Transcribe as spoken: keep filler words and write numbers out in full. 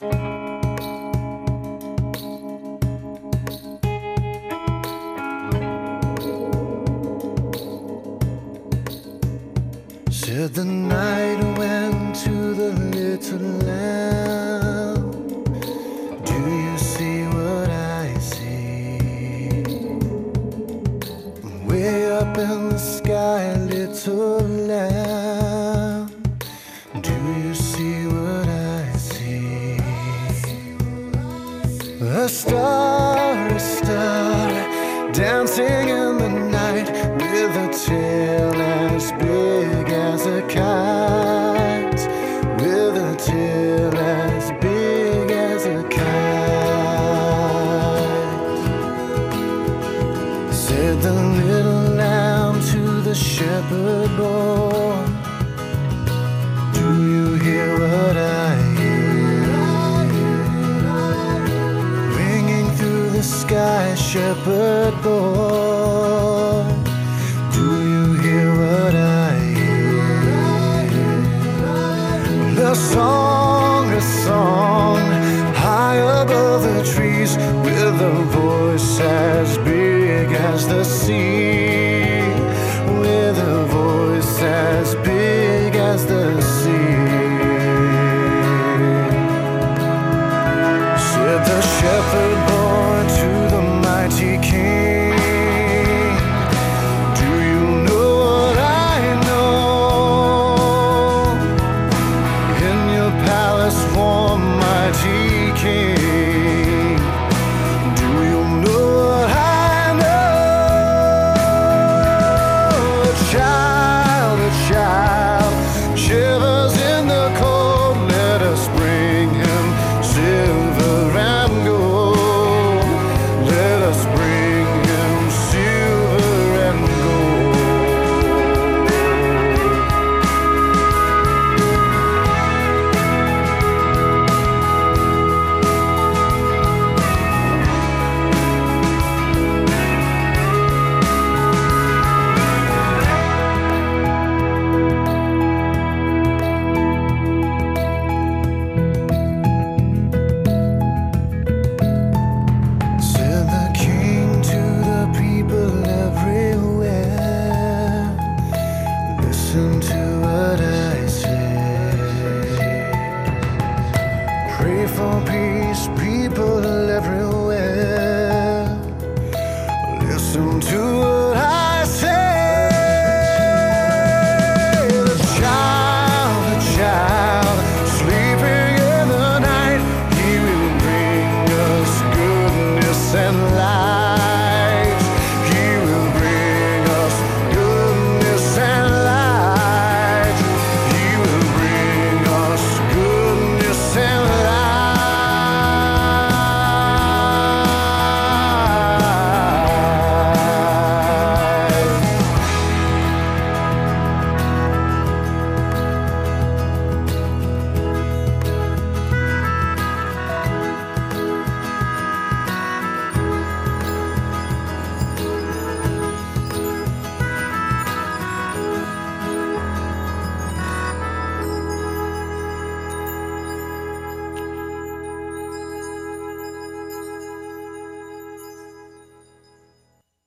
Said the night went to the little lamb. Do you see what I see? Way up in the sky, little lamb. Do you see what I see? A star, a star, dancing in the night with a tail as big as a kite, with a tail as big as a kite. Said the little lamb to the shepherd boy, do you hear what I hear? Ringing through the sky, shepherd boy, do you hear what I hear? A song, a song, high above the trees, with a voice as big as the sea, with a voice as big as the sea. Said the shepherd boy to the mighty king, do you know what I know? In your palace, warm mighty king, do you know what I know? A child, a child, shivers in the cold, let us bring him silver and gold. Let us bring him silver and gold. Said the king to the people everywhere, listen to what I say. Pray for peace.